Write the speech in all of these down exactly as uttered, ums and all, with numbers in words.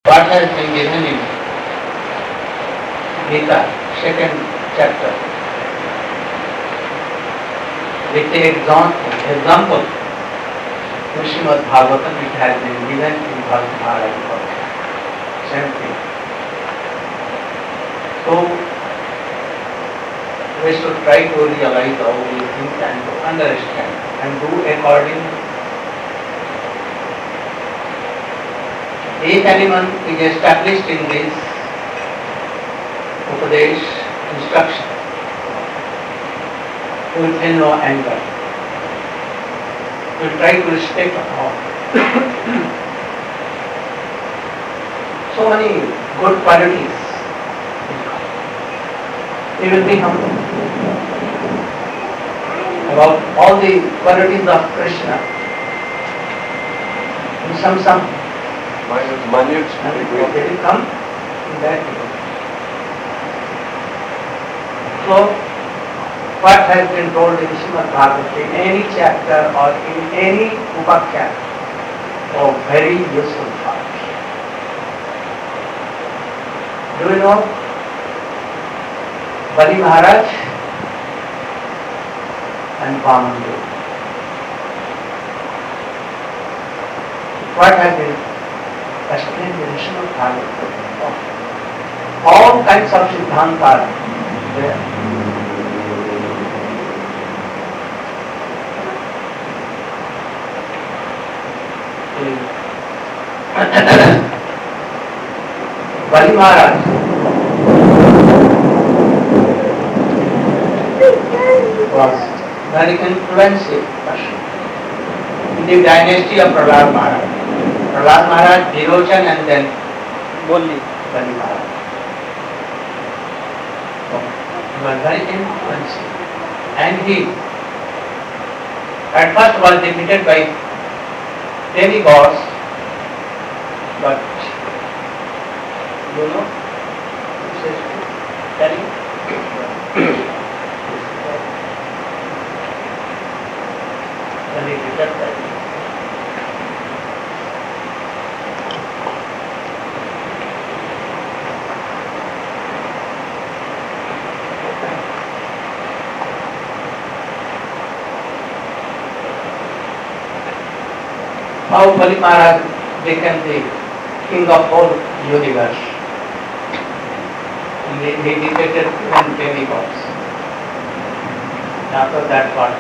what has been given in Gita, second chapter, with the example, example in Srimad Bhagavatam, it has been given in Bhagavad Gita. Same thing. So, we should try to realize all these things and to understand and do accordingly. Each element is established in this Upadesh instruction. We will feel no anger. We will try to respect all. So many good qualities. We will be humble about all the qualities of Krishna. In some some minute, they will come in that way. So, what has been told in Srimad Bhagavatam, in any chapter or in any upakhya, oh, very useful part. Do you know Bali Maharaj and Vamandev? What has been explained in Srimad Bhagavatam? All kinds of siddhantas there. Bali Maharaj was very influential person in the dynasty of Prahlad Maharaj. Prahlad Maharaj, Virochan, and then Bali Maharaj. So, he was very influential. And he at first was defeated by demigods, but you know, this is telling. When he defeated that. How Bali Maharaj became the king of whole universe. And he, he defeated even demigods. After that part.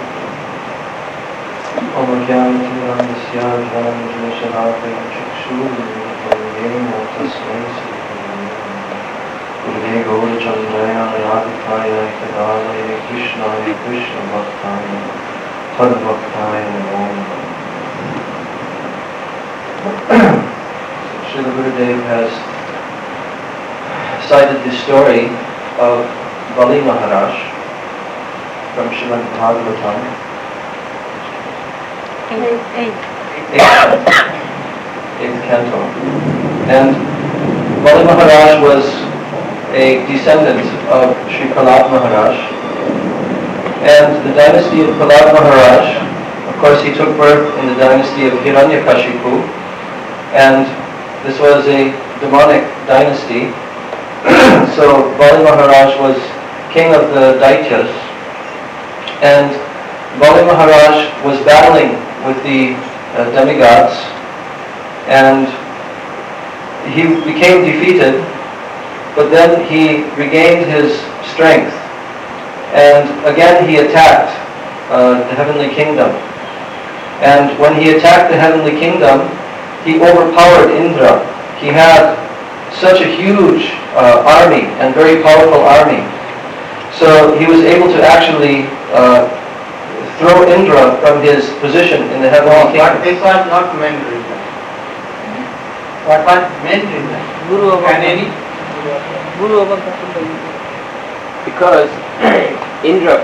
Srila Gurudev has cited the story of Bali Maharaj from Srimad Bhagavatam. Eighth canto. And Bali Maharaj was a descendant of Sri Prahlad Maharaj. And the dynasty of Prahlad Maharaj, of course, he took birth in the dynasty of Hiranyakashipu. And this was a demonic dynasty. So Bali Maharaj was king of the Daityas, and Bali Maharaj was battling with the uh, demigods, and he became defeated, but then he regained his strength, and again he attacked uh, the heavenly kingdom. And when he attacked the heavenly kingdom, he overpowered Indra. He had such a huge uh, army and very powerful army. So he was able to actually uh, throw Indra from his position in the heavenly kingdom. But this was not main reason. What was main reason? Guru Can any? Guru Because Indra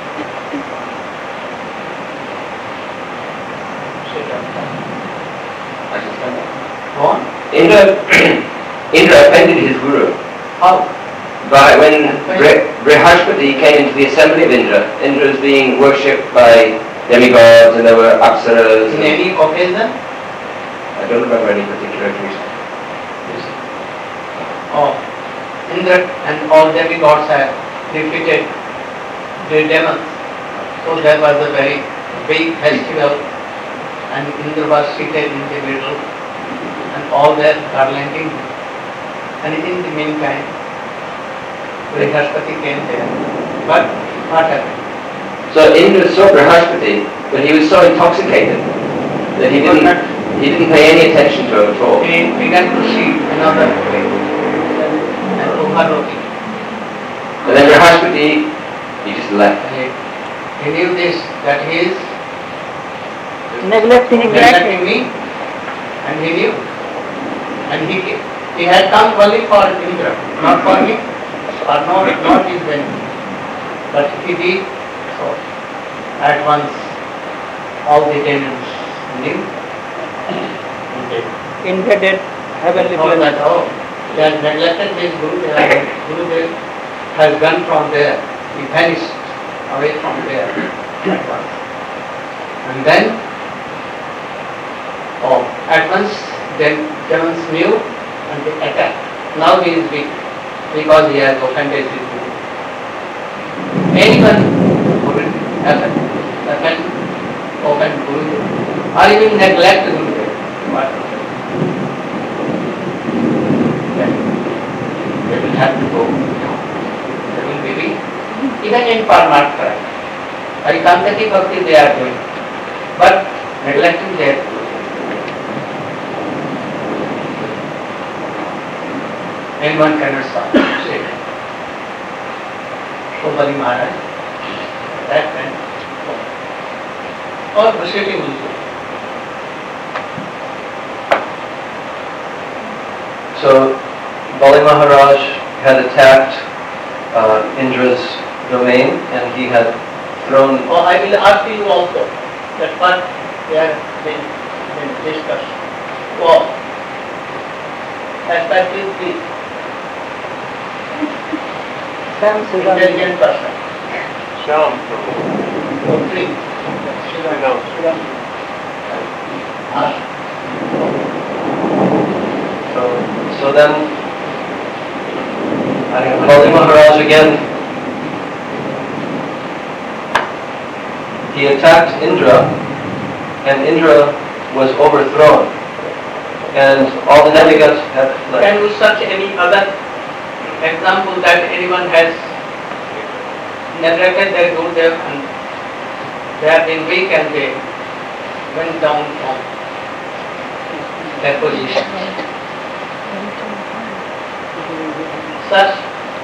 Indra, Indra offended his guru. How? By when Brihaspati came into the assembly of Indra, Indra was being worshipped by demigods and there were apsaras. In any occasion? I don't remember any particular occasion. You see. Oh, Indra and all demigods have defeated the demons. So there was a very big festival and Indra was seated in the middle and all were garlanding. And in the meantime, Brihaspati came there. But what happened? So Indra saw Brihaspati, but he was so intoxicated that he didn't he didn't pay any attention to him at all. He began to see another way and overlooked it. And then Brihaspati, he just left. He, he knew this, that he is Neglecting neglecting me, and he knew. And he he had come only for Indra, not for me, or not, not his benefit. But he did so. At once, all the demons knew. invaded heavenly Thought that, planet. oh, they had neglected his Gurudev. Gurudev has gone from there. He vanished away from there at once. And then, oh, at once, then demons knew and they attacked. Now he is weak because he has offended his Guru. Anyone who will offend, offend, offend Gurudev or even neglect Gurudev, what? Then they will have to go down. They will be weak. Even in Paramartha, Harikantaki Bhakti they are doing, but neglecting their Guru. Anyone cannot stop. Say. Shobhali Maharaj, that man, or Vasiti also. So Bali Maharaj had attacked uh, Indra's domain and he had thrown... Oh, I will ask you also that what they have been, been discussed. Oh, especially the intelligent person. Sham. Oh, three. No. Ask. So, so then Bali Maharaj again, he attacked Indra and Indra was overthrown and all the demigods had fled. Can you search any other example that anyone has neglected their Gurudev and they have been weak and they went down from their position? Such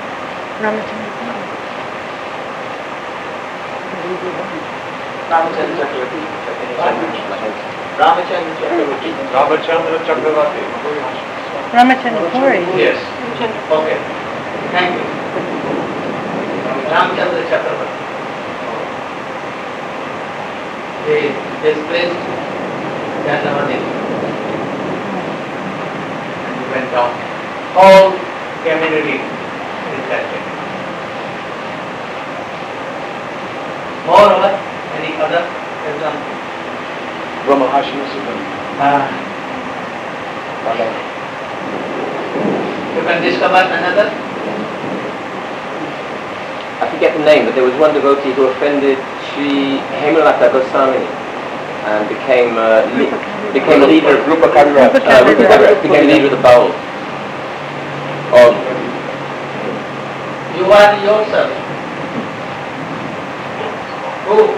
Ramachandra Chakravarti. Ramachandra Chakravarti. Ramachandra Chakravarti. Ramachandra Puri. Yes. Okay. Thank you. Ramachandra Chakravarti. They displaced Janavadi and he went down. Whole community infected. Moreover, any other example? Brahmahashina Sutta. Ah. You can discover another? I forget the name, but there was one devotee who offended Sri Hemalata Goswami and became uh, li- became a leader of Rupa Kaviraj. Uh, Rupa Kaviraj became leader of the bowl. Of You are yourself. Who?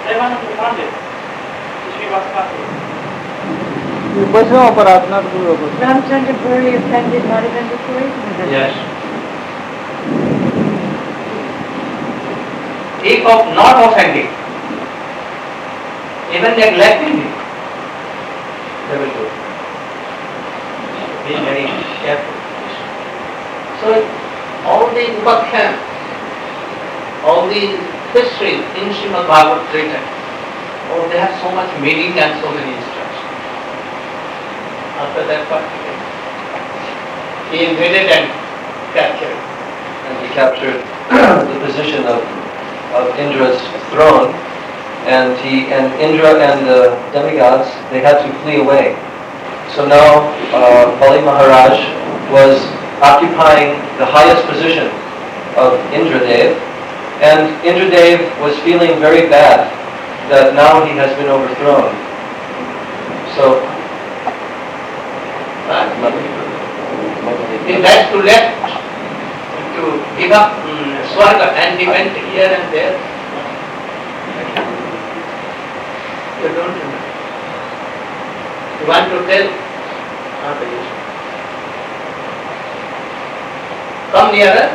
बसों पर अपना गुरु Ramchandra Puri offended Madhavendra Puri? Yes. If of not offending, even neglecting it, they will do. Be very careful. So, all the Upakhyan, all the history in Srimad Bhagavad written, oh, they have so much meaning and so many instructions. After that, what he invaded and captured. And he captured the position of, of Indra's throne, and he and Indra and the demigods, they had to flee away So now uh, Bali Maharaj was occupying the highest position of Indradev, and Indradev was feeling very bad that now he has been overthrown. So he had to left to give up um, Swarga, and he went here and there. You don't remember. You want to tell? Come nearer.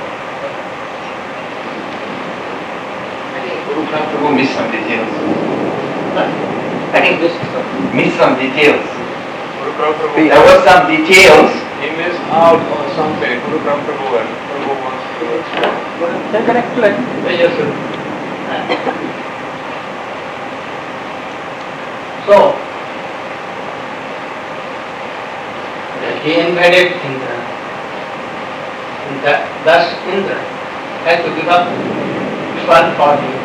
Guru Prabhu missed some details. I think this is Missed some details. Guru Prabhu, There were some details. he missed out on something. Guru Prabhu and Prabhu wants to explain. They can explain. Yes, sir. So, he invaded Indra. And that, thus Indra had to give up Swarga for him.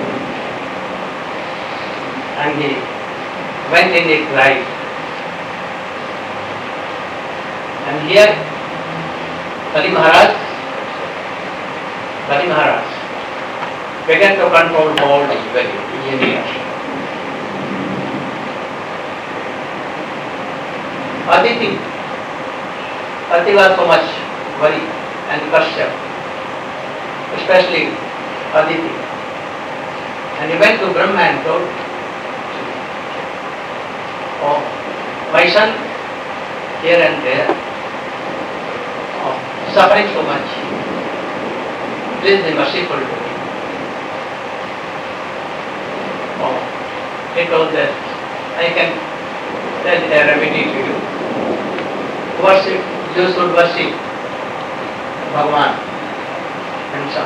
And he went in exile. And here, Bali Maharaj, Bali Maharaj began to control all the very engineers. Aditi, Aditi was so much worried and Kashyap, especially Aditi. And he went to Brahma and told, oh, my son, here and there, oh, suffering so much. Please be merciful to me. Oh, he told that I can tell a remedy to you. Worship, you should worship Bhagavan himself.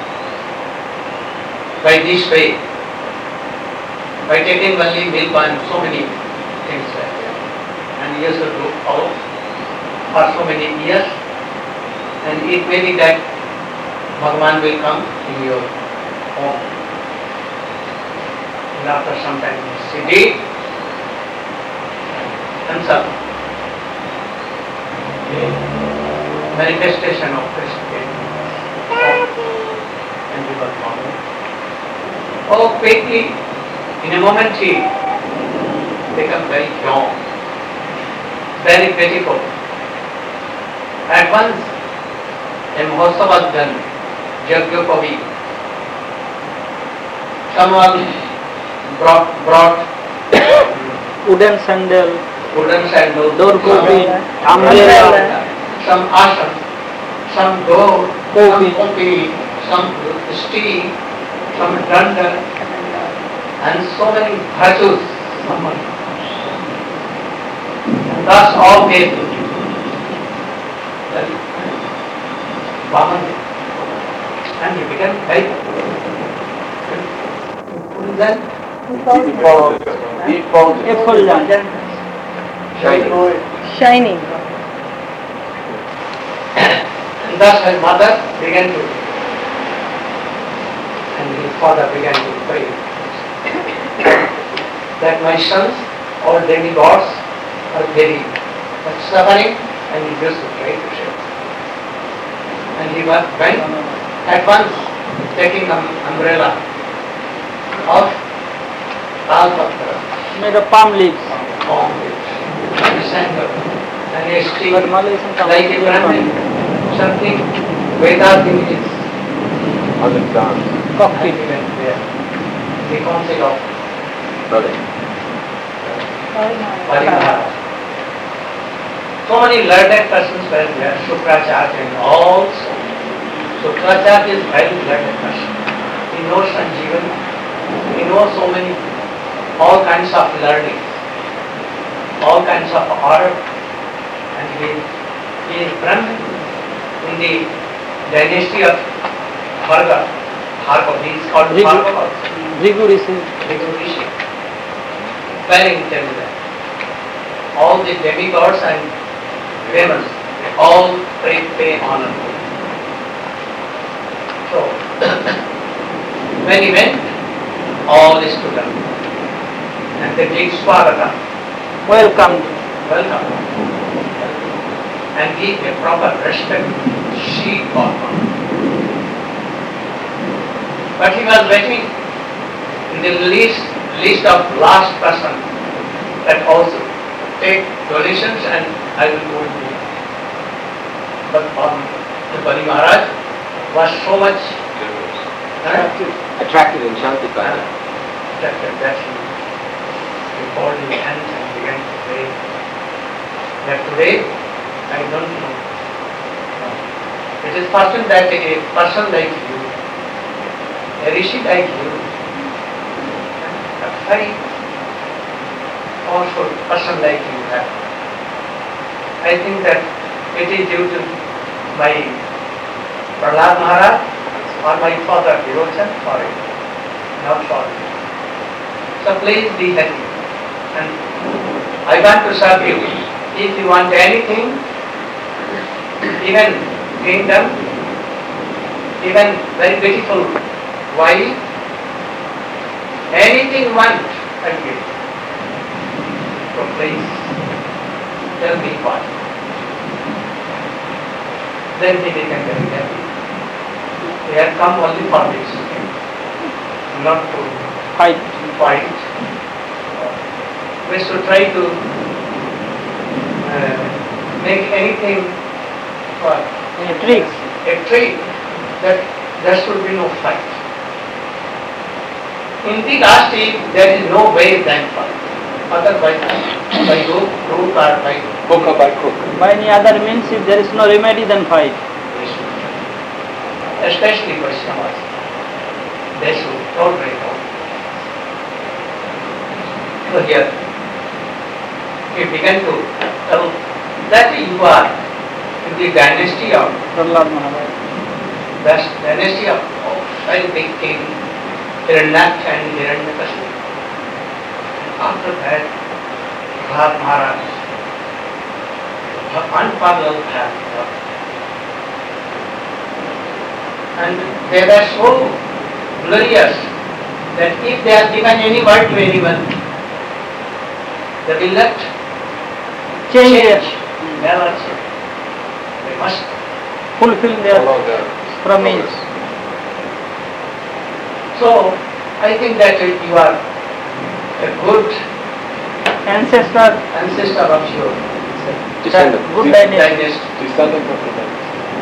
By this way, by taking only milk and so many things like that. And you should do all for so many years, and it may be that Bhagavan will come in your home. And after some time, he did himself. Manifestation of Krishna and people follow. Oh, quickly, in a moment he became very young, very beautiful. At once, a Mahotsav was done, Yajnapavi. Someone brought, brought Wooden sandal, wooden sandals, door kopi, some umbrella, some asam, some door, Kopi. some kopi, some steam, some danda, and so many virtues. And thus all gave to him. Vaman. And he became very then He found it. effulgent, Shining. shining. and thus his mother began to and his father began to pray that my sons, all demigods, are very much suffering and he used to try to share. And he went at once taking an umbrella of Talpatra, Made of palm leaves. palm leaves, and sandal, and a tree, But Malaysian like a Brahmin, something Vedanta is. Understand. And cockpit. he went there. The council of Bali Maharaj. So many learned persons were there, Shukracharya and also. Shukracharya is very learned person. He knows Sanjeevani. He knows so many, all kinds of learning, all kinds of order. And he, he is Brahmin in the dynasty of Bhargava. Bhargava, he is called Bhrigu. Bhargava. Bhrigu Rishi. Bhrigu Rishi. Very intelligent. All the demigods and demons, they all pay, pay honor to him. So, when he went, all stood up. And they did Swarata. Welcome. welcome and give a proper respect, she got one. But he was waiting in the list, list of last person that also take donations and I will go with you. But um, the Bali Maharaj was so much uh, Attracted, enchanted by that. attracted that he, he called his hands and began to pray. That today, I don't know. It is person that a person like you, a rishi like you, a very powerful person like you have. I think that it is due to my Prahlad Maharaj or my father devotion for it, not for it. So please be happy. And I want to serve you. If you want anything, even kingdom, even very beautiful wife, anything you want, I will give. So please, tell me what. Then he became very happy. We have come only for this, not to Fight. fight. We should try to uh, make anything what? A trick. A trick that there should be no fight. In the last age, there is no way than fight. Otherwise, by group, group or by Book or by crook. By any other means, if there is no remedy, then fight. especially Vaishnavas, they should tolerate all. So here, he began to tell that you are in the dynasty of Prahlad Maharaj. best dynasty of all, very big king, Hiranyaksha and Hiranyakashipu. After that, Prahlad Maharaj, unparalleled have and they were so glorious that if they are given any word to anyone, they will not Change their, never change. They must fulfill their Follow the promise. So, I think that you are a good Ancestor, ancestor of your Descendant. good dynasty. dynasty. descendant of the dynasty.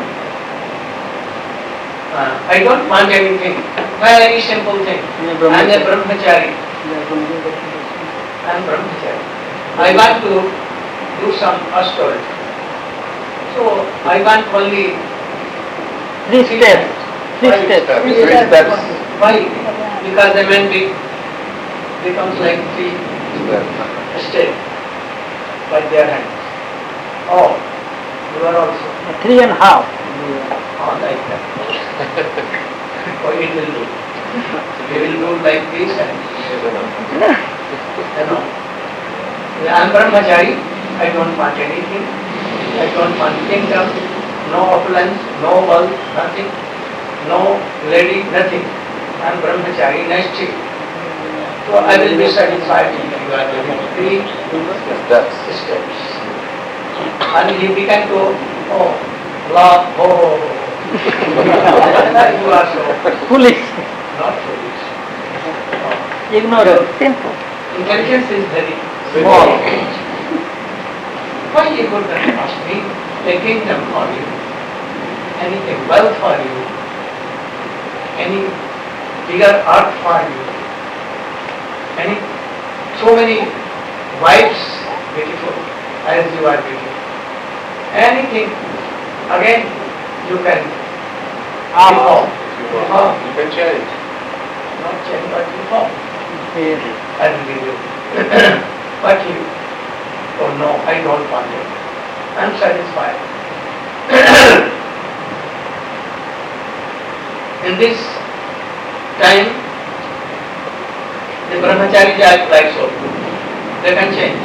Uh, I don't want anything. Very simple thing. Yeah, I am a brahmachari. brahmachari. I am brahmachari. I want to do some household. So I want only Three steps. Three Five steps. steps. Three steps. Why? Because the man be, becomes like three steps by their hands. Oh, you are also Three and a half. all like that. Oh, it will do. We will do like this and you know. I am brahmachari. I don't want anything. I don't want kingdom, no opulence, no wealth, nothing, no lady, nothing. I am brahmachari, nasty. So I will be satisfied if you are giving three Steps. steps. And he began to, oh, laugh, oh, you are so Foolish. not foolish. Ignorant. Simple. Intelligence is very Small. Why you could not ask me a kingdom for you, anything, wealth for you, any bigger art for you, any so many wives beautiful as you are beautiful. Anything again you can reform. Reform. You can change. Not change but reform. Yes. I will give you. But you, oh no, I don't want it. I am satisfied. In this time, the brahmacharis are like so. They can change.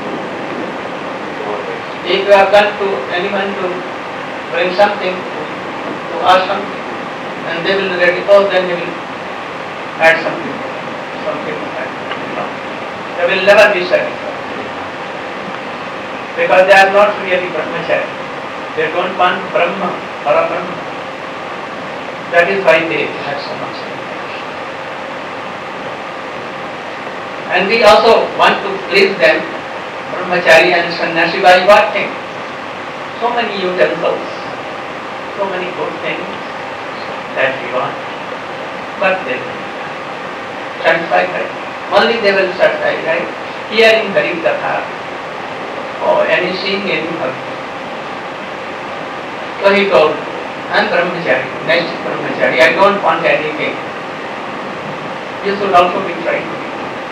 If you have gone to anyone to bring something, to ask something, and they will ready, oh, then they will add something, something, add. No. They will never be satisfied. because they are not really brahmachari. They don't want Brahma or a Brahma. That is why they have so much limitation. And we also want to please them, brahmachari and sannyasi, by what thing? So many utensils, so many good things that we want, but they will satisfy, right? Only they will satisfy, right? Hearing Hari Katha or any seeing any bhakti. So he told, I am brahmachari, next brahmachari, I don't want anything. You should also be trying to be.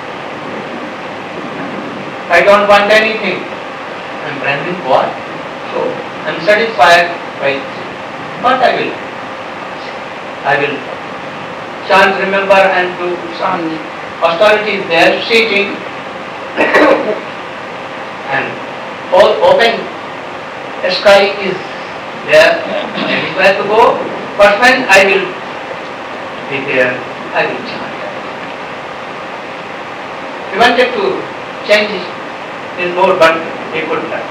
I don't want anything. I am branding what? So I am satisfied by what I will. I will chant, remember and do some austerity there, sitting and all open sky is there, anywhere to go, but when I will be there, I will chant. He wanted to change his mood, but he could not.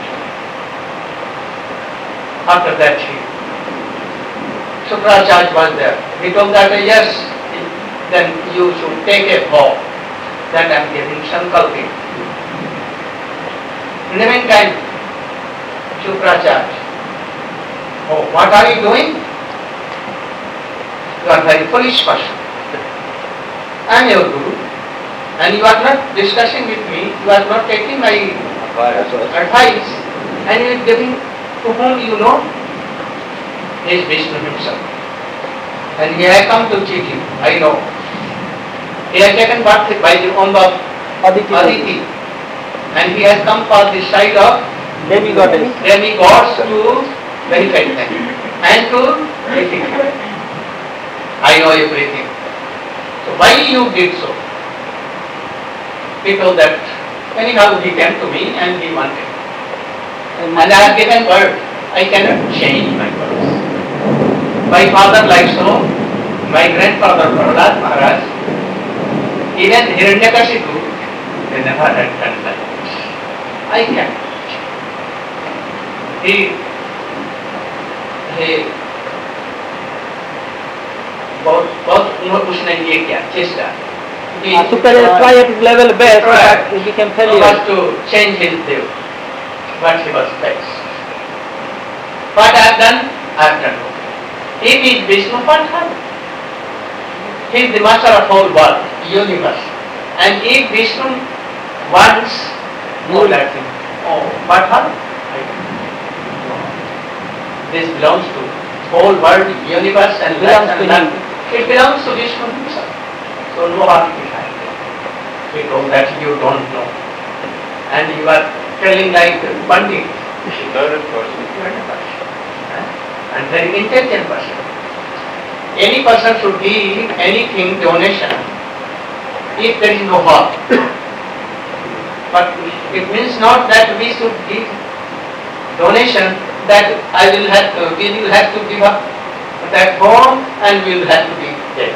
After that, he, Shukracharya was there. He told that, yes, then you should take a vow that I am giving Sankalpi. In the meantime, Shukracharya, oh, what are you doing? You are a very foolish person. I am your Guru, and you are not discussing with me, you are not taking my advice, and you are giving to whom you know? He is Vishnu himself. And he has come to cheat you, I know. He has taken birth by the womb of Aditi. Aditi, and he has come for the side of Demigoddess. demigods to benefit them and to defeat them. I know everything. So why you did so? He told that anyhow he came to me and he wanted. And I have given word. I cannot change my words. My father like so, my grandfather Prahlad Maharaj, even Hiranyakashipu, they never had done like this. I can. He, he, बहुत बहुत उसने ये किया चेष्टा. He Superior try at his level best, tried. but he became He failure. was to change his view, but he was vexed. What I have done, I have done. If he is Vishnu, what happened? He is the master of whole world, universe. And if Vishnu wants more like him, oh, what happened? This belongs to whole world, universe, and Belongs life to and him. life. It belongs to Vishnu himself. So no harm behind it. We know that you don't know. And you are telling like Pandit. Learned person. Learned person. And very intelligent person. Any person should give anything donation if there is no harm. But it means not that we should give donation that I will have to, we will have to give up that home and we will have to be there.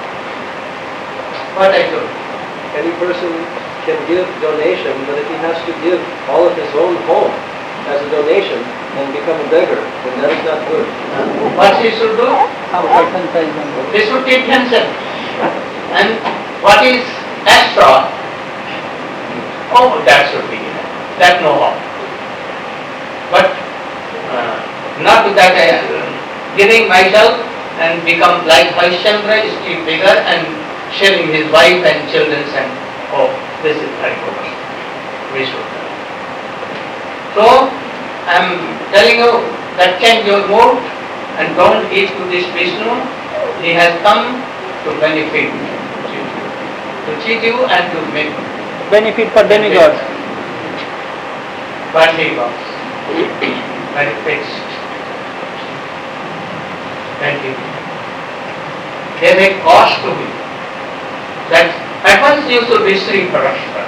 What I told. Any person can give donation, but if he has to give all of his own home as a donation and become a beggar, then that is not good. What he should do? Some percentage. He should keep himself. And what is extra? Oh, that should be given. That no harm. But uh, not that I am giving myself and become like Vaishyamdra, still bigger and sharing his wife and children and oh, this is very good. We should. So, I am telling you that change your mood and don't give to this Vishnu. He has come to benefit you, to cheat you and to make Benefit for demigods. But he was very fixed. And he gave a cost to me. That at once you should be Sri Prashta.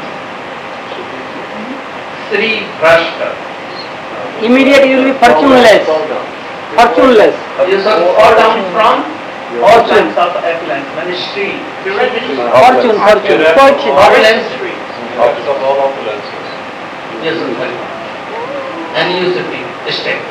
Sri Prashta. Immediately you will be fortuneless. Fortuneless. You should fall down from all kinds of affluence. When Sri, Fortune, fortune, fortune. opulence, Office of all opulences. you should fall down. and he used to be strict.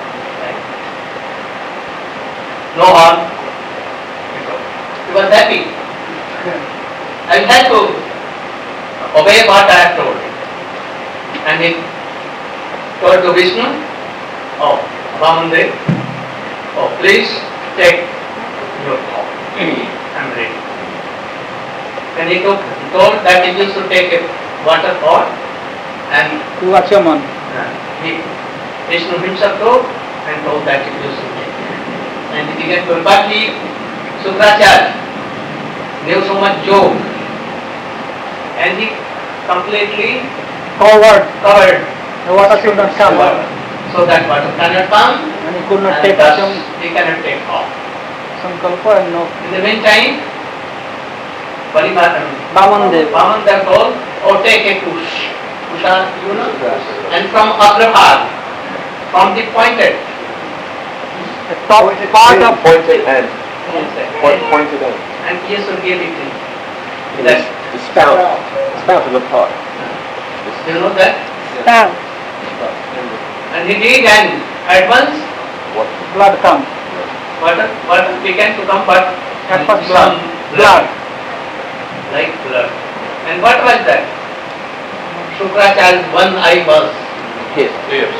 No harm. He was happy. I had to obey what I have told. And he told to Vishnu, oh, Vamandev, oh, please take your pot. I am ready. And he took, told that he used to take a water pot and Vachaman. uh, he, Vishnu himself told and told that he used to take. And he began to, but he, Sukracharya, knew so much yoga and he completely Forward. covered The water should not the come. water, so that water cannot come And he could not and take thus some he cannot take off. sankalpa and no. In the meantime, Parimatam, Vamandev. Vamandev told, oh take a kush, kusha, you know, and from Agrabhag, from the pointed, The top part of Pointed end. Point, and pointed end. he used to give it in. In That, the, the spout, the spout of the pot. you know that? tongue, And he did and at once blood come. water, water began to come but At first some blood. blood, like blood. And what was that? Shukracharya's one eye was. Hit. Yes.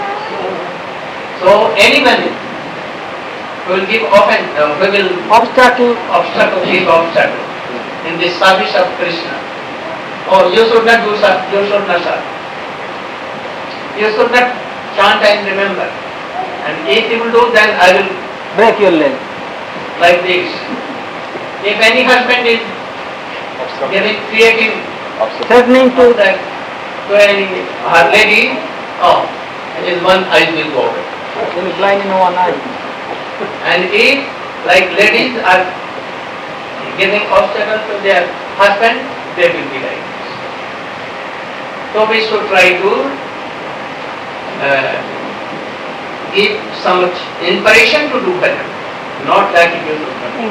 So anyone who will give offense, uh, who will Obstacle. obstacle, give obstacle in the service of Krishna. Oh, you should not do such, you should not serve. You should not chant and remember. And if you will do, then I will Break your leg. like this. If any husband is giving, creating Threatening to that to any her lady, oh, his one eye will go away. they will blind in one eye. And if like ladies are giving obstacle to their husband, they will be like this. So we should try to uh, give some inspiration to do better, not that you do better.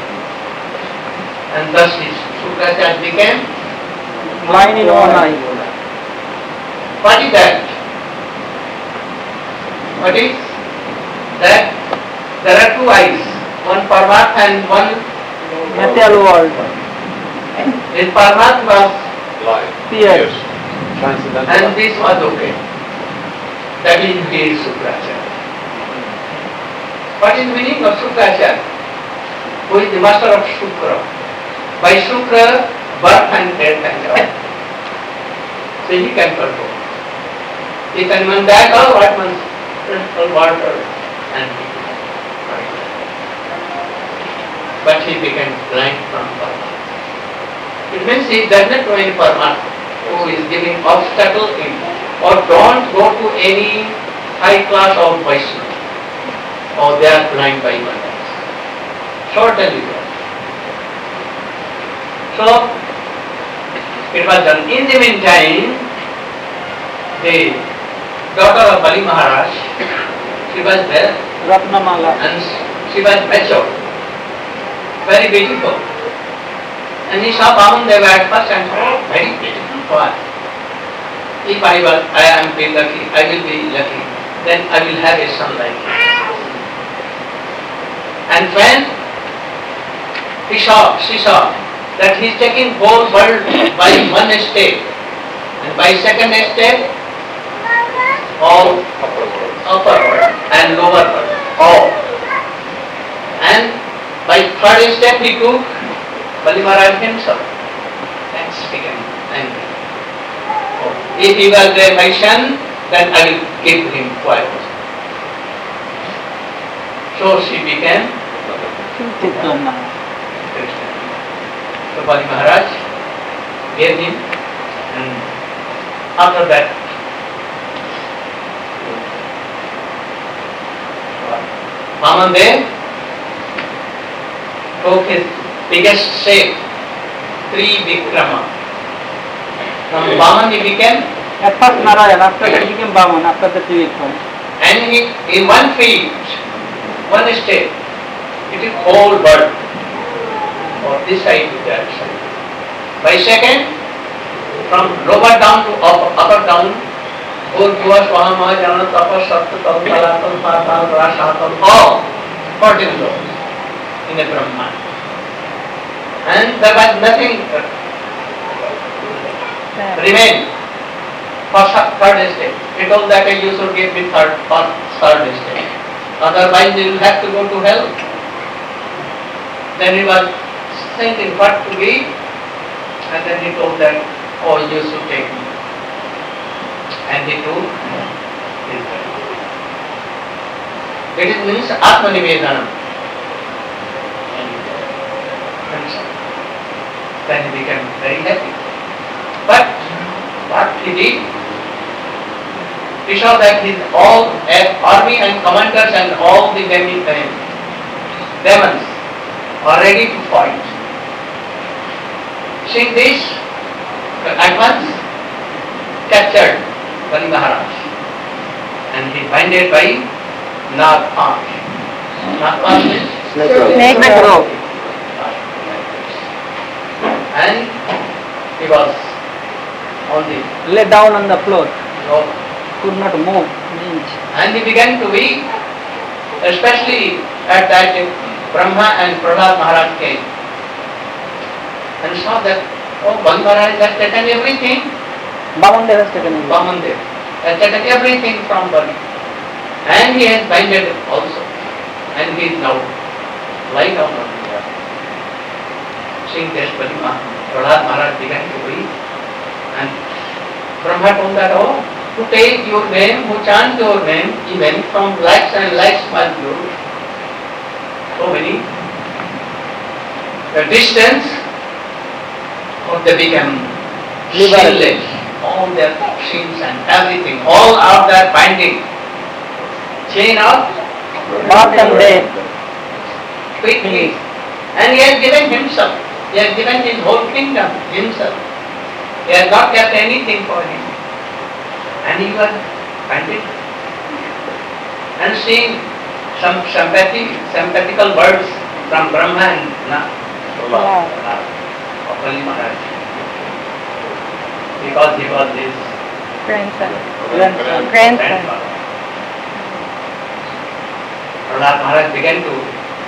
And thus his Shukracharya became Blind in one eye. what is that? What is that? There are two eyes, one Parmat and one Material world. in Parmat was Live. Fear. Yes. Transcendental. and this was okay. That is his Shukracharya. What is the meaning of Shukracharya? Who is the master of Shukra? By Shukra, birth and death and all. So he can control. He can mandate all what means principal water and he but he became blind from birth. It means he does not know any Paramatma who is giving obstacle in or don't go to any high class of Vaishnava or they are blind by ignorance. Certainly not. So, it was done. In the meantime, the daughter of Bali Maharaj, she was there Ratnamala. and she was mature, very beautiful. And he saw Vamandev at first and oh, very beautiful boy. If I was, I am be lucky, I will be lucky, then I will have a son like him. And when he saw, she saw that he is taking whole world by one step, and by second step, all upper world and lower world, all. And by third step he took Bali Maharaj himself. Thanks again. Angry. Oh, if he was a my son, then I will give him quiet. So she became Krishna. Krishna. So Bali Maharaj gave him, and after that, Vamandev took his biggest shape, Trivikrama. From Vaman he became, At first Narayan, after he became Vaman, after the Trivikram. and he, in one feet, one step, it is whole world, or this side to that side. By second, from lower down to upper, upper down, Urjva Swama Jana Tapas Sattva Talatam Patal Rasatam, all fourteen laws in a Brahman. And there was nothing remained for third stage. He told that you should give me third, for third stage. Otherwise you will have to go to hell. Then he was thinking what to give, and then he told that, oh, you should take me. And he took his body. It is means Atmanivedanam. Then he became very happy. But what he did, he saw that his all army and commanders and all the demons are ready to fight. Seeing this, at once captured Bali Maharaj, and he binded by Nagpanch. Nagpanch means Snake rope. And he was on the Lay down on the floor. rope, Could not move an inch. and he began to weep, especially at that time Brahma and Prahlad Maharaj came and saw that, oh, Bali Maharaj has taken everything. Bamandev has taken it. Vamandev has taken everything from Bali, and he has binded it also, and he is now lying down on the earth. Seeing this, Bali Prahlad Maharaj began to weep, and Brahma told that, oh, to take your name, who chant your name, even from lakhs and lakhs miles away, so many, the distance, or they become sinless. All their sins and everything, all out there binding, chain out, Birth and death. quickly. And he has given himself, he has given his whole kingdom himself. He has not kept anything for him. And he was binded. And seeing some sympathy, sympathical words from Brahma and Na, of Bali Maharaj. Because he was his Grandson. grandson. Grandson. Prahlad Maharaj began to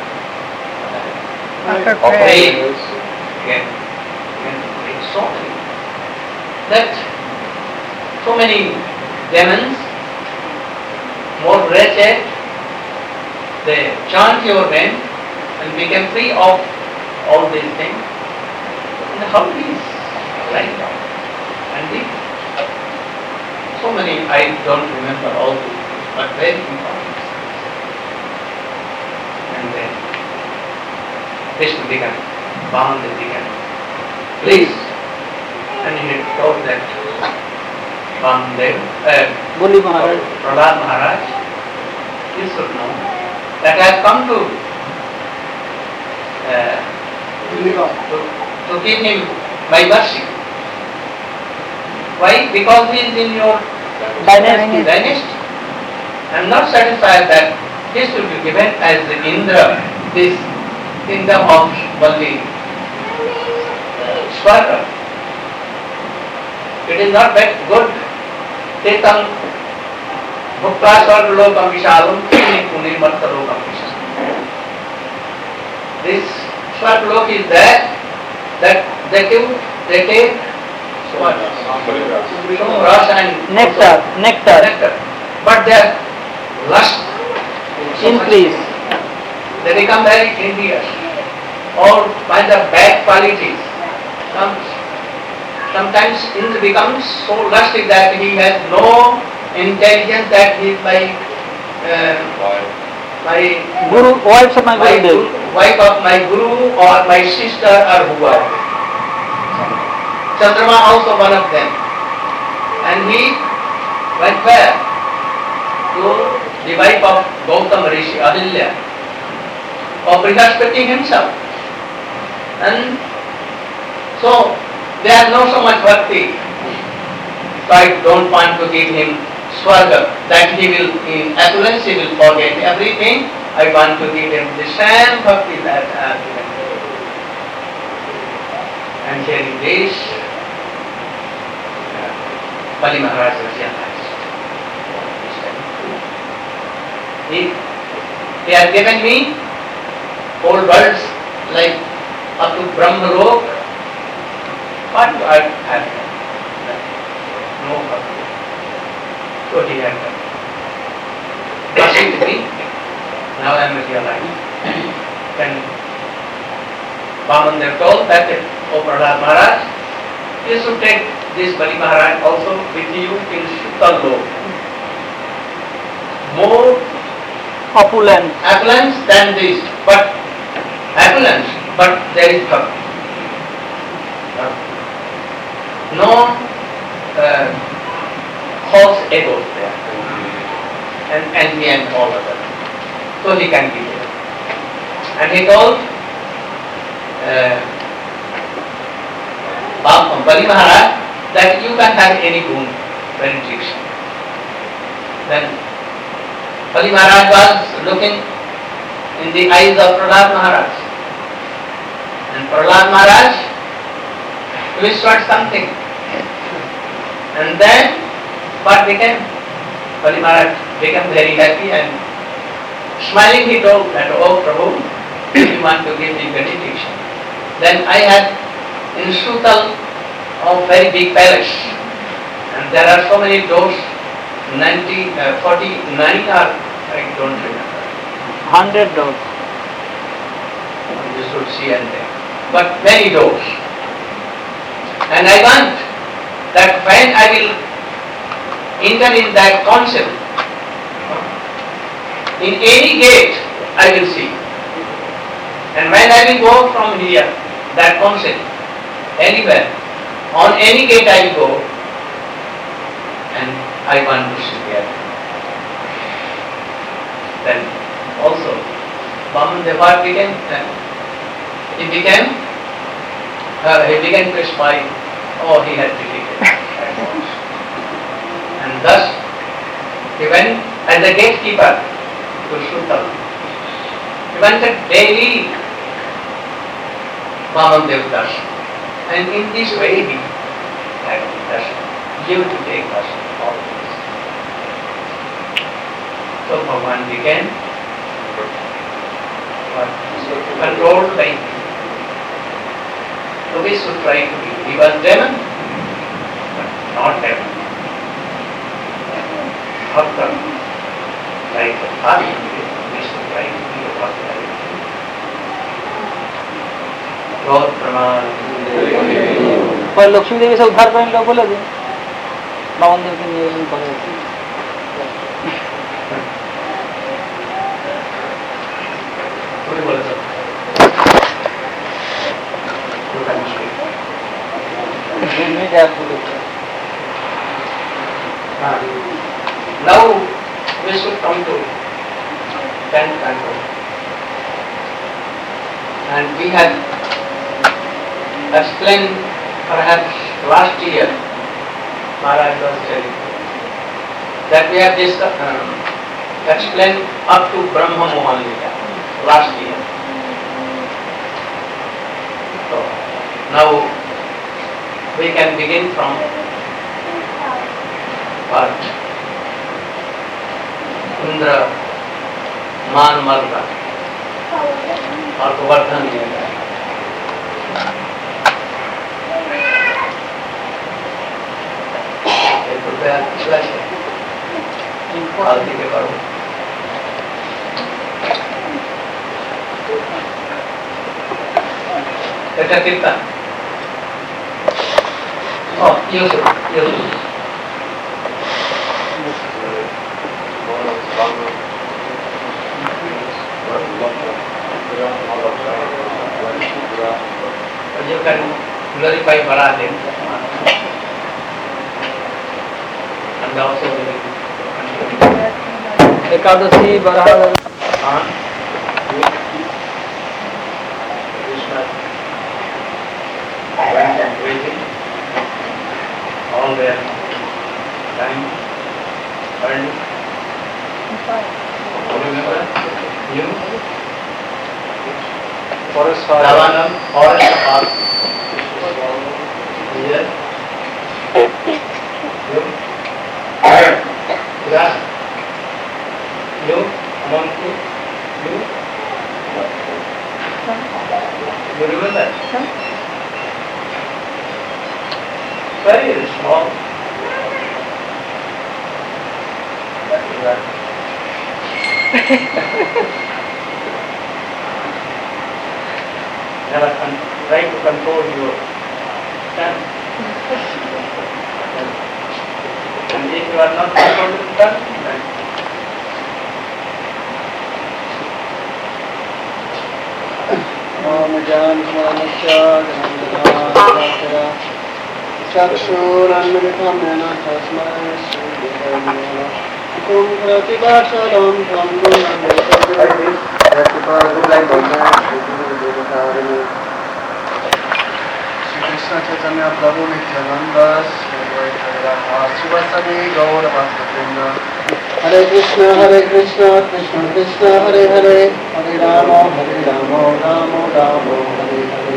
Offer pray. prayer. Began, began to pray so many. That so many demons, more wretched, they chant your name and became free of all these things. And how is like that? And the, so many, I don't remember all these, but very important. And then Krishna began, Bamanda began, please. And he told that Bamdev, uh, Bali Maharaj. Prahlad Maharaj, you should know that I have come to, uh, to, to give him my mercy. Why? Because he is in your Dynasty. dynasty. I am not satisfied that he should be given as the Indra, this kingdom of Bali, Swarga. It is not that good. Tetam Bhukta Swargalokam Vishalum Pune Pune Martalokam Vishalum. This Swargalok is that, that they give, they take what? Rasa and Nectar. Nectar. nectar. But their lust Increase. they become very envious. All kinds of bad qualities. Some, sometimes Indra becomes so lusty that he has no intelligence, that he is my uh, my Guru, wives of my my Gurudev. guru, wife of my guru or my sister or whoever. Chandrama also one of them. And he went where? To the wife of Gautam Rishi, Ahilya, of Brihaspati himself. And so they have no so much bhakti. So I don't want to give him Swarga, that he will, in affluence he will forget everything. I want to give him the same bhakti that I have given to him. And hearing this, Bali Maharaj was realized. He, he has given me whole worlds like up to Brahma Lok. What do I have? No problem. So he had done. Blessing to me. Now I am realized. Then Vaman told that, O Prahlad Maharaj, you should take this Bali Maharaj also with you in Shutal Lok. More Opulent. opulence than this, but opulence, but there is no, no uh, false egos there, and envy and all of that. So he can give it. And he told uh, Bali Maharaj that you can have any boon benediction. Then Bali Maharaj was looking in the eyes of Prahlad Maharaj. And Prahlad Maharaj whispered something. And then what became? Bali Maharaj became very happy and smiling he told that, oh Prabhu, you want to give me benediction. Then I had in Shutal a very big palace. And there are so many doors, ninety, uh, forty-nine or I don't remember. Hundred dogs. You should see and there. But many doors. And I want that when I will enter in that concept, in any gate I will see. And when I will go from here, that concept, anywhere, on any gate I will go, and I want to see there. Then also, Vaman Deva became, uh, he became, uh, he began to smile. Oh, he had defeated at once. And thus, he went as a gatekeeper to Shutal. He wanted daily Vaman Devdas. And in this way, he had darshan, give to take darshan always. So Bhagavan began what? Controlled by him. So we should try to be. He was demon, but not demon. Bhakta, like the Bhakti, we should try to be a Bhakta. Lord Praman. पर लक्ष्मी देवी से उद्धार करने लोग बोले थे बावन देव के नियोजन करे थोड़ी बोले सर नहीं क्या बोले now we should come to tent control and we had explained perhaps last year Maharaj was telling that we have discussed, um, explained up to Brahma Mohanlika last year. So now we can begin from part Indra Man Marga or Govardhan Lila. आरती के करो এটা কীর্তন ও Yusuf Yusuf you can glorify Baladev and also Ekadashi Barah on Krishna went and waiting all their time earned. Remember you Forest fire. Ravanam forest path here you yeah you among you? You? You remember? Very small. Never con- try to control your tongue. And if you are not controlling the tongue, then Om Janmanacha Janmanacha Chakshurannamitam Nena Tasmai Sudhirayana Kum Pratibhachalam Tam Gunamitavi Shri Krishna Chaitanya Prabhu Nityananda Shri Advaita Radha Srivasadi Gaura Bhaktivinoda Hare Krishna, Hare Krishna, Krishna Krishna, Hare Hare, Hare Rama, Hare Rama, Rama Rama, Hare Hare.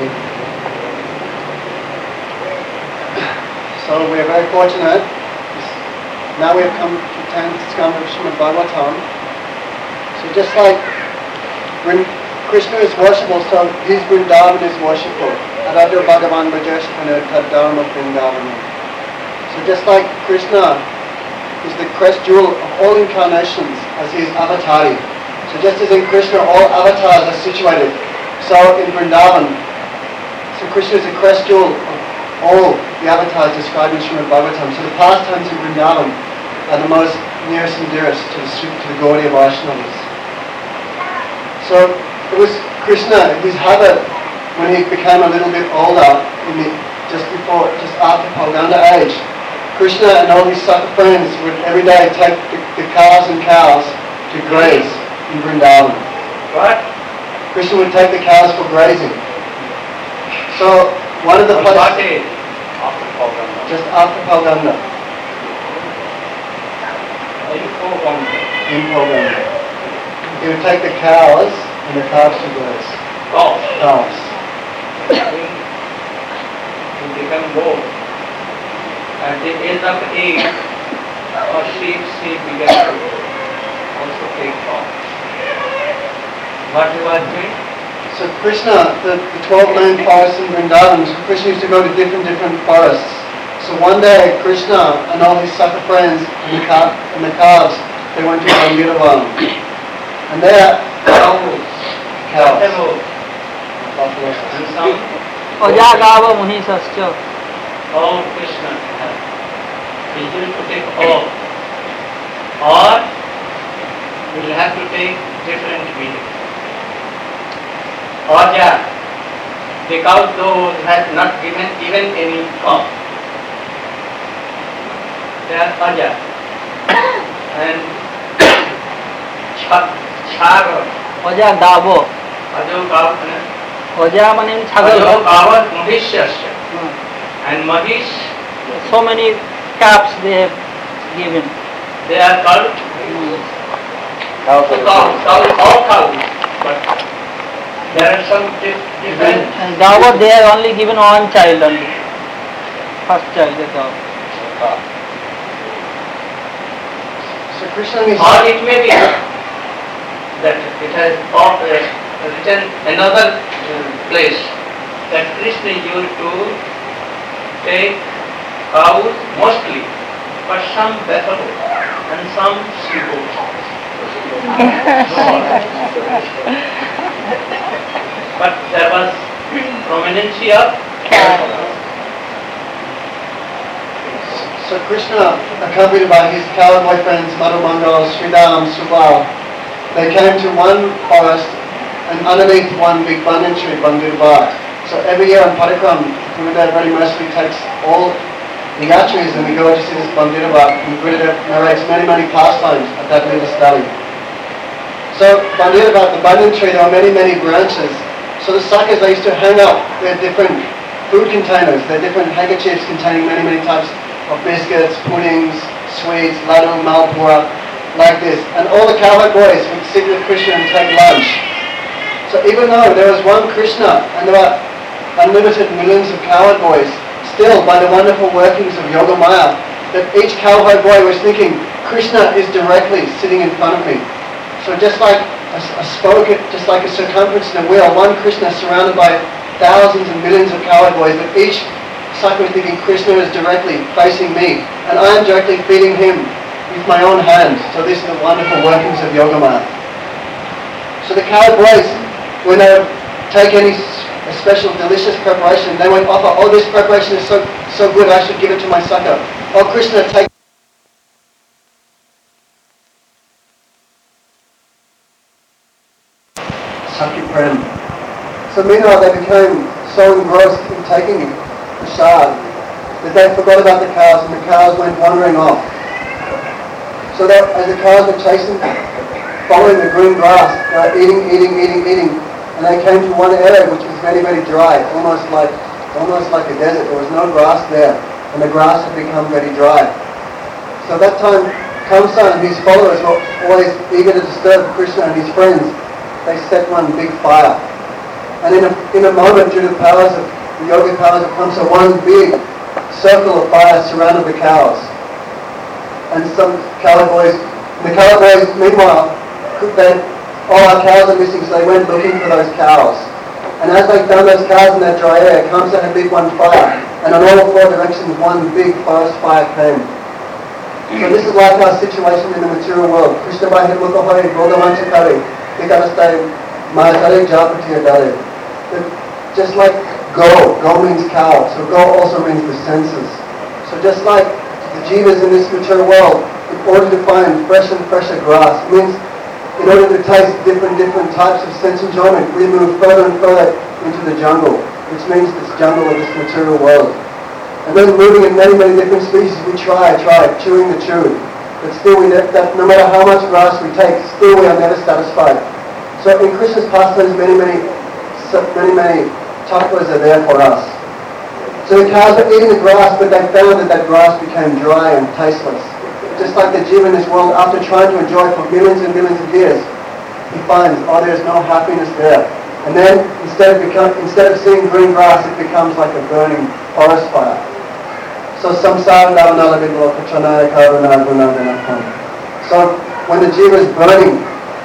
So we are very fortunate. Now we have come to tenth skanda of Srimad Bhagavatam. So just like when Krishna is worshipful, so his Vrindavan is worshipful. Aradha Bhagavan Bhajashkana Tad Dharma Vrindavan. So just like Krishna is the crest jewel of all incarnations as he is avatari. So just as in Krishna all avatars are situated, so in Vrindavan, so Krishna is the crest jewel of all the avatars described in Srimad Bhagavatam. So the pastimes in Vrindavan are the most nearest and dearest to the, to the Gaudiya Vaishnavas. So it was Krishna, his habit, when he became a little bit older, in the, just before, just after Palganda age, Krishna and all his sucker friends would every day take the, the calves and cows to graze in Vrindavan. what? Krishna would take the cows for grazing. So one of the On what places, age? After Palganda. just after Palganda, In Palganda. in Palganda, he would take the cows and the calves to graze. Cows. Calves. He become bold. At the age of eight, or sheep, she began to also take off. What he was doing? So Krishna, the, the twelve main forests in Vrindavan, so Krishna used to go to different different forests. So one day Krishna and all his sucker friends and the, cal- and the calves, they went to Gambhiravan. And there, Cows, cows, buffalo, buffaloes. and some Ojagava Munisascha. all Krishna has. He will to take all. Or we will have to take different meaning. Aja, because those has not given even any cause. They are Aja. And Cha- Chara, Ojagavo. Ajo Gav, Oja means Ajo Chagal. Gavat Mahishasya. And Mahish, So many caps they have given. they are called Cows So are- cows, cows, all cows, but there are some dif- different. And Gava they are only given one child only. First child they Gava. So Krishna and his Or it may be that it has taught, uh, written another uh, place that Krishna used to take cows mostly, but some buffalo and some sheep. But there was prominency of So Krishna, accompanied by his cow boyfriends Madhu Mangal, Sridham, Subal, they came to one forest and underneath one big banyan tree, Bandhirbar. So every year on Parikram, Gurudev very mercifully takes all the yatris and we go to see this Bandhirbar and Gurudev narrates many, many pastimes at that little study. So Bandhirbar, the banyan tree, there are many, many branches. So the sakas, they used to hang up their different food containers, their different handkerchiefs containing many, many types of biscuits, puddings, sweets, laddu, malpura, like this. And all the cowherd boys would sit with Krishna and take lunch. So even though there was one Krishna and there were unlimited millions of cowherd boys, still by the wonderful workings of Yoga Maya, that each cowherd boy was thinking, Krishna is directly sitting in front of me. So just like a, a spoke, just like a circumference in a wheel, one Krishna surrounded by thousands and millions of cowherd boys, but each cycle thinking Krishna is directly facing me, and I am directly feeding him with my own hands. So this is the wonderful workings of Yoga Maya. So the cowherd boys, when they take any a special delicious preparation, they would offer, oh, this preparation is so so good, I should give it to my Saka. Oh, Krishna, take Saki Prem. So meanwhile they became so engrossed in taking the shard that they forgot about the cows, and the cows went wandering off. So that as the cows were chasing, following the green grass, they were eating, eating, eating, eating, and they came to one area which was very, very dry, almost like almost like a desert. There was no grass there, and the grass had become very dry. So at that time, Kamsa and his followers were always eager to disturb Krishna and his friends. They set one big fire. And in a, in a moment, due to the powers of the yogic powers of Kamsa, one big circle of fire surrounded the cows. And some cowherd boys, the cowherd boys, meanwhile, they, all our cows are missing, so they went looking for those cows. And as they found those cows in that dry area, Kamsa had lit one fire, and on all four directions, one big forest fire came. So this is like our situation in the material world. Krishna Bahir Mukahari, Bodhavanchakari, Vikarastari, Mahasari, Japatiya Dali. Just like go, go means cow, so go also means the senses. So just like the jivas in this material world, in order to find fresh and fresher grass, it means in order to taste different different types of sense enjoyment, we move further and further into the jungle, which means this jungle of this material world. And then moving in many, many different species, we try, try, chewing the chew. But still, we ne- that no matter how much grass we take, still we are never satisfied. So in Krishna's pastimes, many, many, many, many tattvas are there for us. So the cows were eating the grass, but they found that that grass became dry and tasteless. Just like the jiva in this world, after trying to enjoy for millions and millions of years, he finds, oh, there's no happiness there. And then instead of, become, instead of seeing green grass, it becomes like a burning forest fire. So samsara lavanala vidlo kachanaya karuna gunadhanakam. So when the jiva is burning,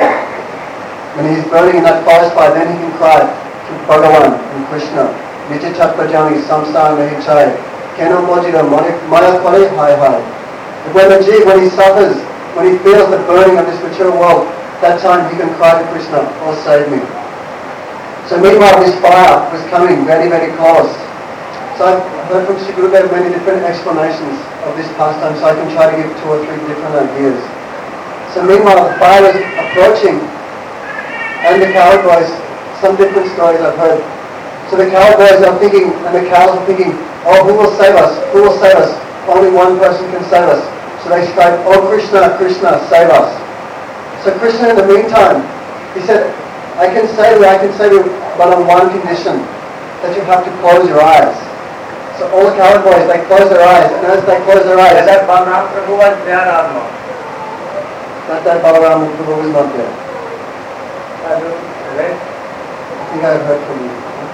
when he's burning in that forest fire, then he can cry to Bhagavan and Krishna. Vichichatpajami samsara nahichai. Kena mojira maya kore hai hai. When the jiva, when he suffers, when he feels the burning of this material world, that time he can cry to Krishna, oh save me. So meanwhile this fire was coming very, very close. So I've heard from Sri Gurudev many different explanations of this pastime, so I can try to give two or three different ideas. So meanwhile the fire was approaching, and the cowherd boys, some different stories I've heard. So the cowherd boys are thinking, and the cows are thinking, oh, who will save us? Who will save us? Only one person can save us. So they scream, oh Krishna, Krishna, save us. So Krishna in the meantime, he said, I can save you, I can save you, but on one condition, that you have to close your eyes. So all the cowherd boys, they close their eyes, and as they close their eyes, That Balaram Prabhu was there or not? not that Balaram Prabhu was not there. I don't, right? I think I've heard from you.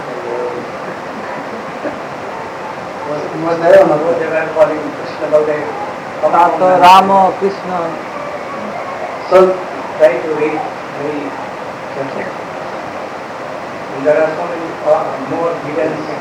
Was, he was there or not? So they were calling Krishna Balaram. तो Ram Krishna So, Try to read very carefully. And there are so many uh, more hidden things.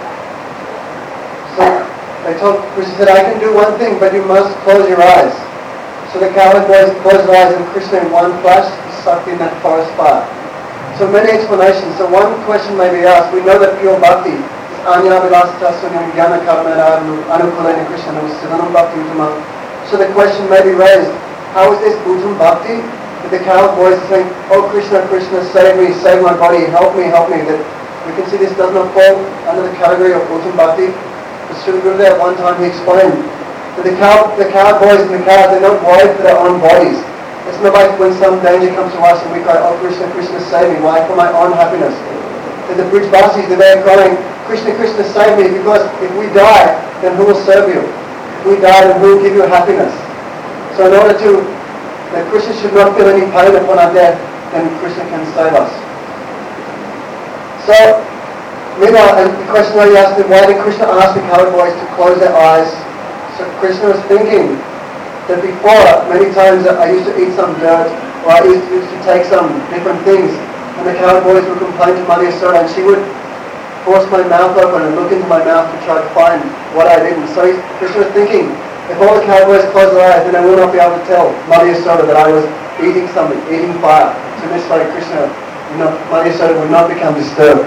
so I told Krishna, said, I can do one thing, but you must close your eyes. So the cowherd boys closed their eyes, and Krishna in one flash is sucked in that forest fire. So many explanations. So one question may be asked. We know that pure bhakti is anya vilasita sunyam jnana karmana anukulana Krishna siddhanam bhakti utama. So the question may be raised, how is this uttam bhakti? That the cowherd boys are saying, oh Krishna, Krishna, save me, save my body, help me, help me. That we can see this does not fall under the category of uttam bhakti. But Sri Gurudev at one time he explained that the cow, the cowherd boys and the cows, they're not worried for their own bodies. It's not like when some danger comes to us and we cry, oh Krishna, Krishna, save me. Why? For my own happiness. That the Brijbasis, they're crying, Krishna, Krishna, save me, because if we die, then who will serve you? If we die, then who will give you happiness? So in order to, that Krishna should not feel any pain upon our death, then Krishna can save us. So, meanwhile, and the question that you asked is, why did Krishna ask the cowherd boys to close their eyes? So Krishna was thinking that before, many times I used to eat some dirt or Right? He used, used to take some different things, and the cowboys would complain to Mother Yasoda, and she would force my mouth open and look into my mouth to try to find what I'd eaten. So he, Krishna was thinking, if all the cowboys close their eyes, then I will not be able to tell Mother Yasoda that I was eating something, eating fire. So this way Krishna, would not, Mother Yasoda would not become disturbed.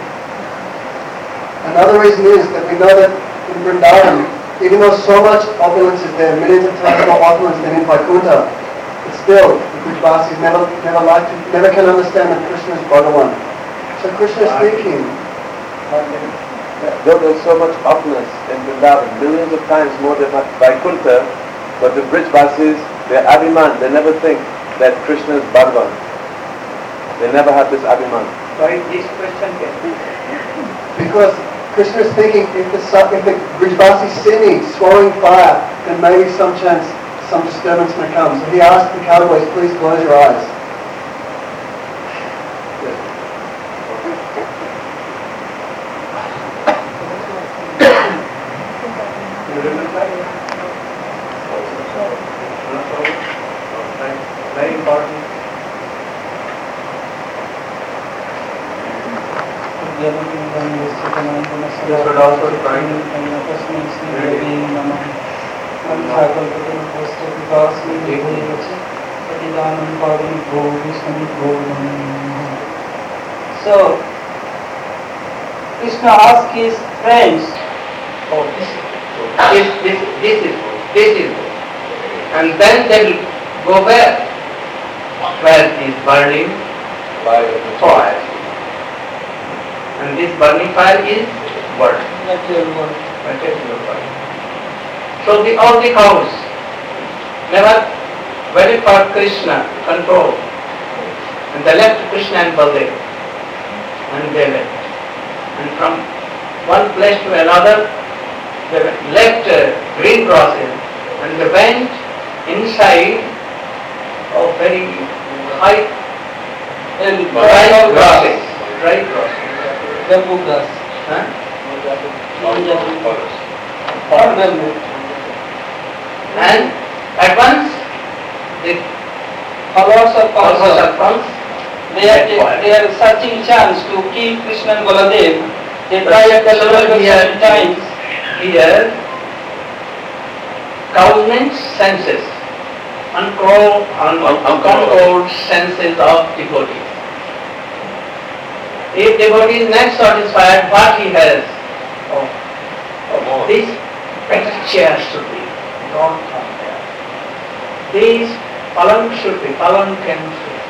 Another reason is that we know that in Vrindavan, even though so much opulence is there, millions of times more opulence than in Vaikuntha, but still the Brajvasis never, never like to, never can understand that Krishna is Bhagavan. So Krishna is thinking, Though there's so much opulence in Vrindavan, millions of times more than Vaikuntha, but the Brajvasis, they're Abhiman, they never think that Krishna is Bhagavan. They never have this Abhiman. Why this question can be? because Krishna is thinking, if the, su- if the Brajvasis see me swallowing fire, then maybe some chance, some disturbance may come. So he asked the cowboys, please close your eyes. Very important. This would also try So, Krishna asked his friends, Oh, this, this, this, this is good, this is good. And then they will go where? Where is burning fire. And this burning fire is word, material fire. So the, all the cows never waited for Krishna control. And they left Krishna and Baldev. And they left. And from one place to another, they left uh, green grasses and they went inside of very high and dry grasses. Dry grasses. bamboo grass, Huh? or bamboo. And at once the Followers of followers Kamsa, of Kamsa, they are, they are searching chance to kill Krishna and Baladev. They tried several here, times. here, cow means senses, uncontrolled, un- uncontrolled senses of devotee. If devotee is not satisfied, what he has, oh, oh, this better chair should be, don't come there. These palang should be, palang can should be.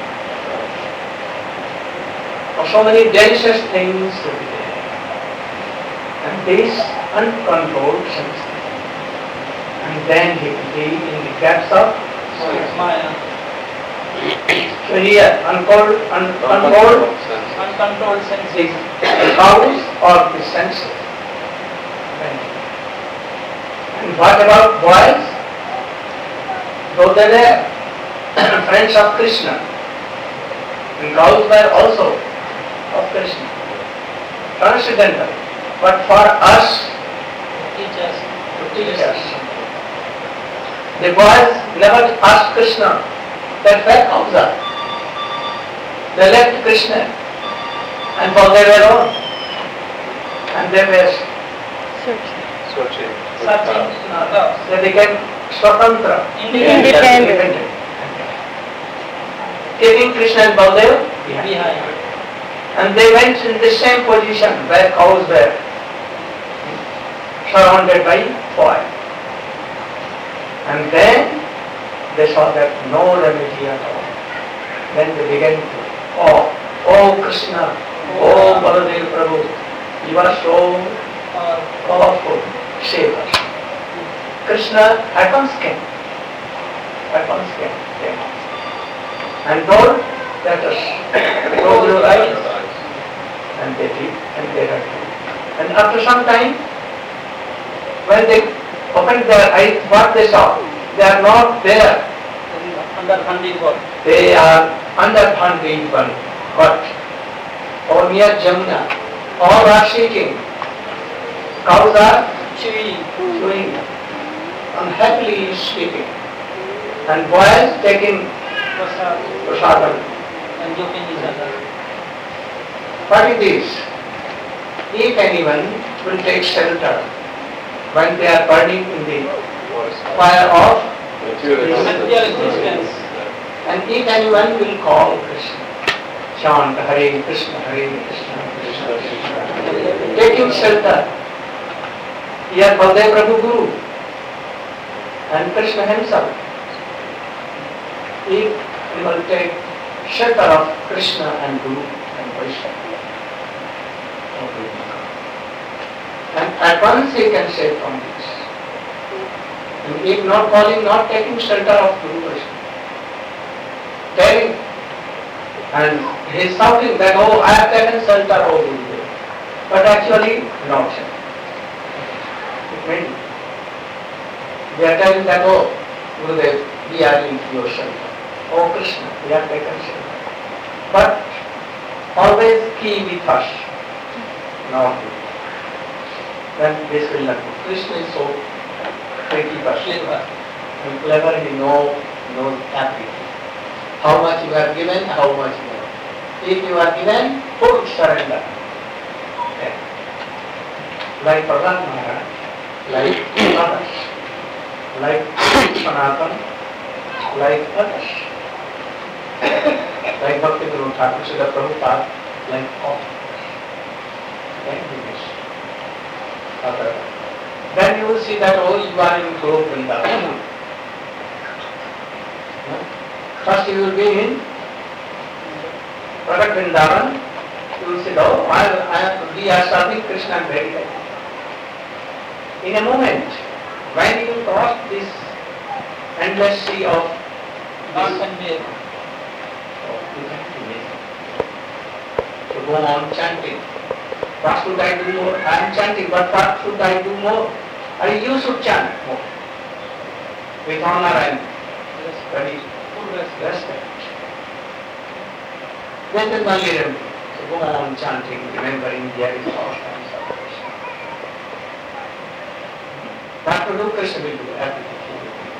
Or so many delicious things should be there. And these uncontrolled senses. And then he will be in the gaps of Maya. so here, uncontrolled, uncontrolled Uncontrolled senses. the cows or the senses. And what about boys? Though they were friends of Krishna, and cows were also of Krishna, transcendental. But for us, Teachers. to teach us, the boys never asked Krishna that where cows are. They left Krishna and for their own. And they were searching. Searching. No. they became swatantra, Independent. independent. Keeping Krishna and Baldev behind. Behind. And they went in the same position where cows were, surrounded by fire. And then they saw that no remedy at all. Then they began to, oh, oh Krishna, oh Baladev Prabhu, you are so powerful, save us. Krishna at once came, at once came, came and told, let us close your eyes. And they did, and they had to. And after some time, when they opened their eyes, what they saw? They are not there. Under hundred God. They are under hundred one. But or near Jamuna, all are seeking. Cows are Chewing. chewing, unhappily sleeping. And boys taking Prasad prasadam. संजोग नहीं जाता What it is? If anyone will take shelter when they are burning in the fire of material existence and if anyone will call Krishna, chant Hare Krishna, Hare Krishna, Krishna Krishna, taking shelter. Here Baldev Prabhu Guru and Krishna himself. If we will take shelter of Krishna and Guru and Vaishnava, and at once he can save from this. And if not calling, not taking shelter of Guru Vaishnava, telling, and he is shouting that, oh, I have taken shelter of Guru, but actually not. It means we are telling that, oh, Gurudev, we are in your shelter. Oh, Krishna, we have taken shelter. But always he with us. Now, then this will not be. Krishna is so tricky person. And clever, he knows, knows everything. How much you have given, how much you have. If you are given, full surrender. Okay. Like Prahlad Maharaj, like others, like Sanatan, like others, like Bhakti Guru Thakur, Srila Prabhupada, like all. Okay, this. Other. Then you will see that, oh, you are in Guru Vrindavan. First you will be in Pragat Vrindavan. You will say, oh, I, I, we are serving Krishna very well. In a moment, when you cross this endless sea of Not and milk. oh, you can't imagine. So go on chanting. What should I do more? I am chanting, but what should I do more? Or you should chant more. With honor and very full respect. Then the only remedy. So go on chanting, remembering there is all kinds of Krishna. What to do, Krishna will do everything. He will do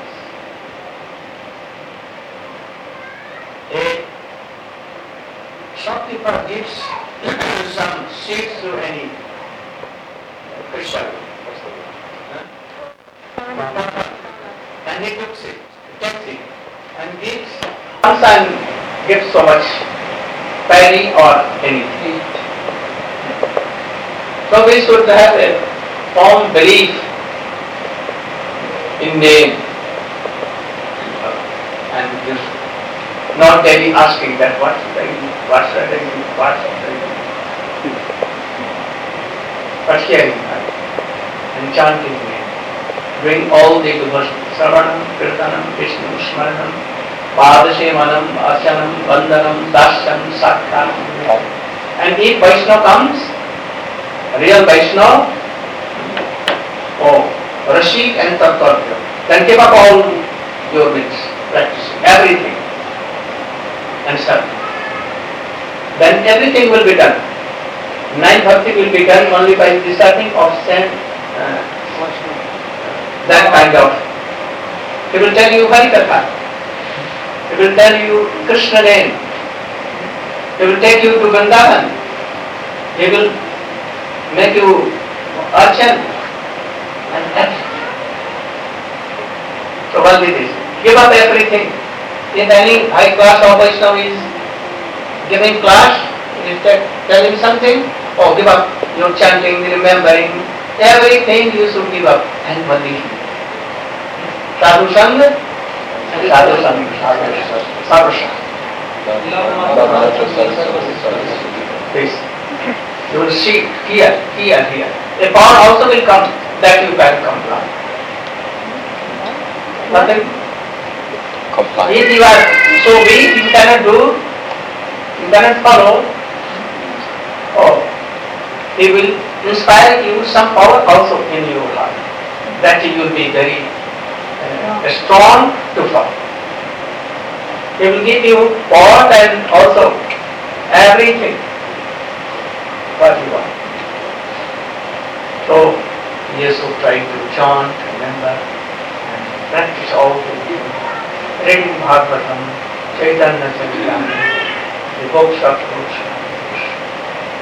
this. A shopkeeper gives some seeds to any Krishna. And he took it, takes it, and gives. One son gives so much penny or anything. So we should have a firm belief in name and just not daily asking that what should I do, what should I do, what should I do. But hearing and chanting name. Doing all the devotion. Sravanam, Kirtanam, Vishnu, Smaranam, Padashemanam, Archanam, Vandanam, Dasyam, Satkam. And if Vaishnava comes, real Vaishnava, oh, Rashik and Tattva, then give up all your means, practicing, everything, and serve. Then everything will be done. Nine bhakti will be done only by discerning of same, uh, that kind of. He will tell you Harikatha. He will tell you Krishna name. He will take you to Vrindavan. He will make you archan and everything. So what it is? Give up everything. If any high class of Vaishnava is giving class, is telling something, oh, give up your chanting, remembering, everything you should give up and only Sadhu Sang and Sadhu Sang, Sadhu Sang. This. You will see here, here, here. A power also will come that you can comply. Nothing. If you are so weak, you cannot do, you cannot follow. Oh, he will inspire you some power also in your heart, that you will be very uh, strong to follow. He will give you power and also everything what you want. So you should try to chant, remember, and practice all the reading Bhagavatam, Chaitanya Charitamrita, the books of Krishna.